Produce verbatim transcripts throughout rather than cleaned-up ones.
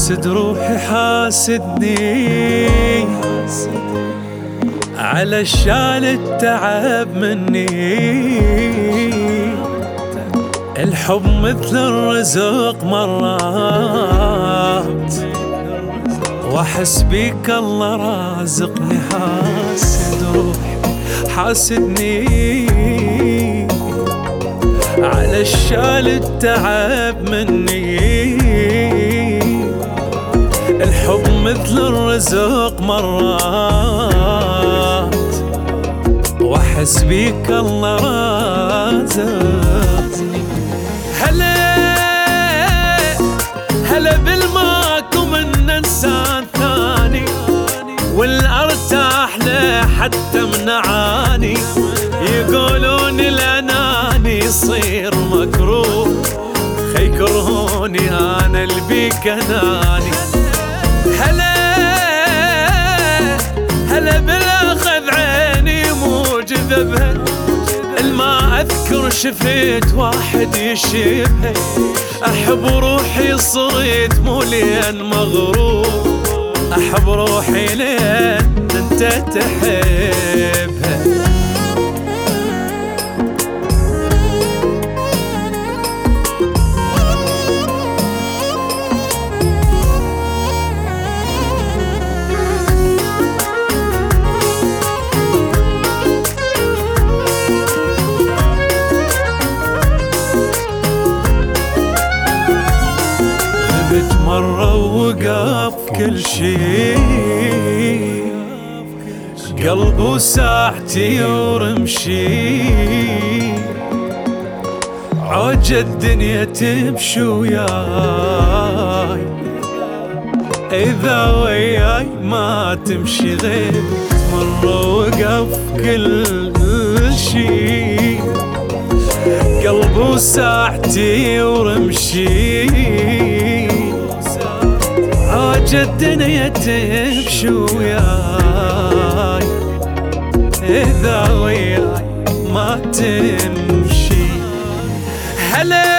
حاسد روحي حاسدني على الشال التعب مني. الحب مثل الرزق مرات واحس بيك الله رازقني. حاسد روحي حاسدني على الشال التعب مني. الحب مثل الرزق مرات واحس بيك الله رازقني. هلا هلا بالماكو من انسان ثاني والارتاح له حتى منعاني. يقولون الاناني يصير مكروه خي كرهوني انا البيك اناني. هلا هلا بالاخذ عيني مو جذبها الما اذكر شفت واحد يشبه. احب روحي صرت مو لين مغرور احب روحي لين انت تحبها. مرة ووقف كل شي قلب وساعتي ورمشي. عوج الدنيا تمشي وياي إذا وياي ما تمشي غير. مرة ووقف كل شي قلب وساعتي ورمشي. عوج الدنيا تمشي وياي إذا وياي ما تمشي. هلا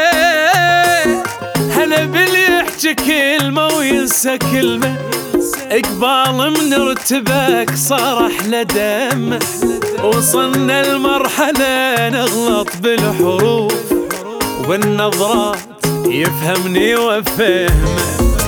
هلا باللي يحكي كلمة وينسى كلمة. اقبال من ارتبك صار احلى دم. وصلنا المرحلة نغلط بالحروف وبالنظرات يفهمني وافهمه.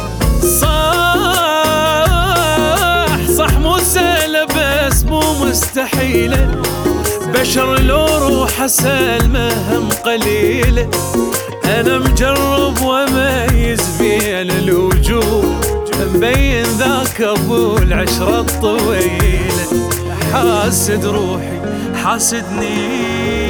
صح صح مو سهلة بس مو مستحيلة. بشر لو روح سلمة هم قليلة. أنا مجرب وميز بين الوجوه مبين ذاك أبو العشرة الطويلة. حاسد روحي حاسدني